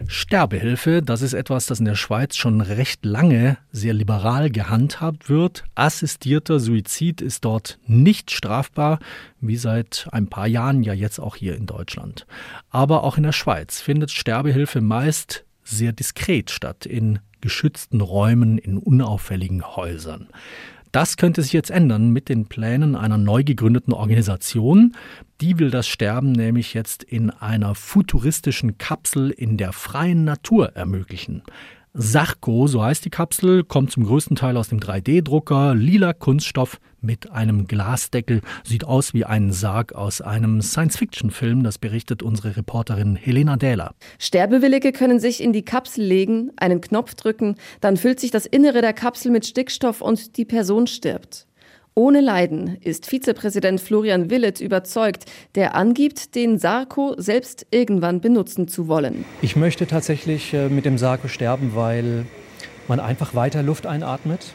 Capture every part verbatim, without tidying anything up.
Sterbehilfe, das ist etwas, das in der Schweiz schon recht lange sehr liberal gehandhabt wird. Assistierter Suizid ist dort nicht strafbar, wie seit ein paar Jahren ja jetzt auch hier in Deutschland. Aber auch in der Schweiz findet Sterbehilfe meist sehr diskret statt, in geschützten Räumen, in unauffälligen Häusern. Das könnte sich jetzt ändern mit den Plänen einer neu gegründeten Organisation. Die will das Sterben nämlich jetzt in einer futuristischen Kapsel in der freien Natur ermöglichen. Sarko, so heißt die Kapsel, kommt zum größten Teil aus dem drei D Drucker, lila Kunststoff mit einem Glasdeckel, sieht aus wie ein Sarg aus einem Science-Fiction-Film, das berichtet unsere Reporterin Helena Dähler. Sterbewillige können sich in die Kapsel legen, einen Knopf drücken, dann füllt sich das Innere der Kapsel mit Stickstoff und die Person stirbt. Ohne Leiden ist Vizepräsident Florian Willet überzeugt, der angibt, den Sarko selbst irgendwann benutzen zu wollen. Ich möchte tatsächlich mit dem Sarko sterben, weil man einfach weiter Luft einatmet,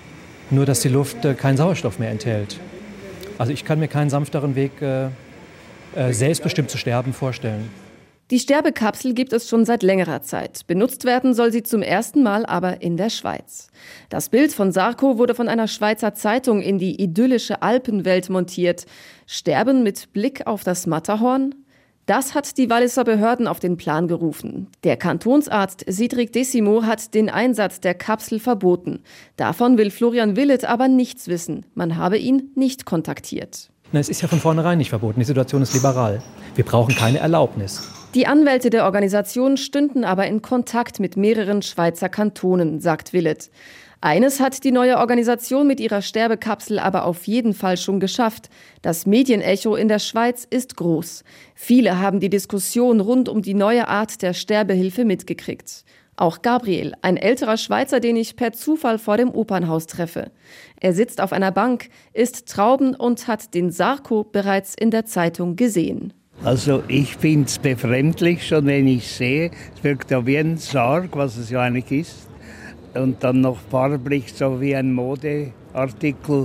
nur dass die Luft keinen Sauerstoff mehr enthält. Also ich kann mir keinen sanfteren Weg, selbstbestimmt zu sterben, vorstellen. Die Sterbekapsel gibt es schon seit längerer Zeit. Benutzt werden soll sie zum ersten Mal aber in der Schweiz. Das Bild von Sarko wurde von einer Schweizer Zeitung in die idyllische Alpenwelt montiert. Sterben mit Blick auf das Matterhorn? Das hat die Walliser Behörden auf den Plan gerufen. Der Kantonsarzt Sidrik Decimo hat den Einsatz der Kapsel verboten. Davon will Florian Willet aber nichts wissen. Man habe ihn nicht kontaktiert. Na, es ist ja von vornherein nicht verboten. Die Situation ist liberal. Wir brauchen keine Erlaubnis. Die Anwälte der Organisation stünden aber in Kontakt mit mehreren Schweizer Kantonen, sagt Willet. Eines hat die neue Organisation mit ihrer Sterbekapsel aber auf jeden Fall schon geschafft. Das Medienecho in der Schweiz ist groß. Viele haben die Diskussion rund um die neue Art der Sterbehilfe mitgekriegt. Auch Gabriel, ein älterer Schweizer, den ich per Zufall vor dem Opernhaus treffe. Er sitzt auf einer Bank, isst Trauben und hat den Sarko bereits in der Zeitung gesehen. Also ich finde es befremdlich, schon wenn ich sehe, es wirkt ja wie ein Sarg, was es ja eigentlich ist. Und dann noch farblich, so wie ein Modeartikel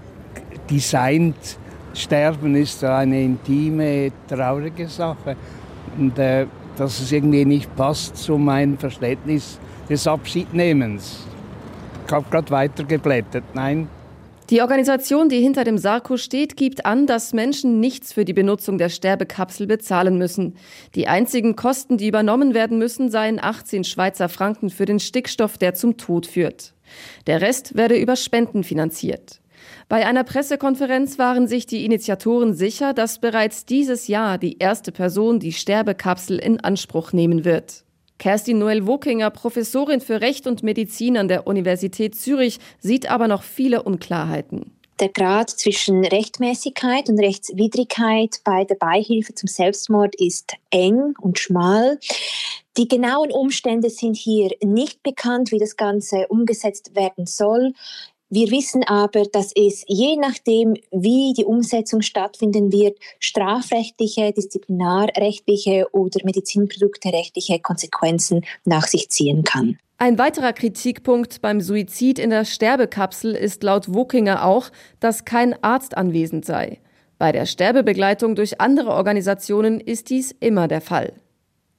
designt. Sterben ist so eine intime, traurige Sache. Und äh, dass es irgendwie nicht passt zu meinem Verständnis des Abschiednehmens. Ich habe gerade weitergeblättert, nein. Die Organisation, die hinter dem Sarko steht, gibt an, dass Menschen nichts für die Benutzung der Sterbekapsel bezahlen müssen. Die einzigen Kosten, die übernommen werden müssen, seien achtzehn Schweizer Franken für den Stickstoff, der zum Tod führt. Der Rest werde über Spenden finanziert. Bei einer Pressekonferenz waren sich die Initiatoren sicher, dass bereits dieses Jahr die erste Person die Sterbekapsel in Anspruch nehmen wird. Kerstin Noel-Wokinger, Professorin für Recht und Medizin an der Universität Zürich, sieht aber noch viele Unklarheiten. Der Grad zwischen Rechtmäßigkeit und Rechtswidrigkeit bei der Beihilfe zum Selbstmord ist eng und schmal. Die genauen Umstände sind hier nicht bekannt, wie das Ganze umgesetzt werden soll. Wir wissen aber, dass es je nachdem, wie die Umsetzung stattfinden wird, strafrechtliche, disziplinarrechtliche oder medizinprodukterechtliche Konsequenzen nach sich ziehen kann. Ein weiterer Kritikpunkt beim Suizid in der Sterbekapsel ist laut Wokinger auch, dass kein Arzt anwesend sei. Bei der Sterbebegleitung durch andere Organisationen ist dies immer der Fall.